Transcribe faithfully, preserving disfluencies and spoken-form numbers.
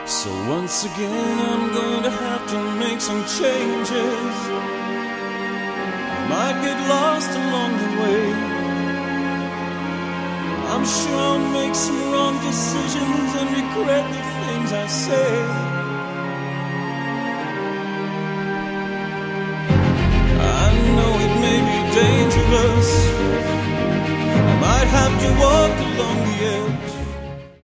So once again I'm going to have to make some changes. I might get lost along the way. I'm sure I'll make some wrong decisions and regret the things I say. I know it may be dangerous. I might have to walk along the edge.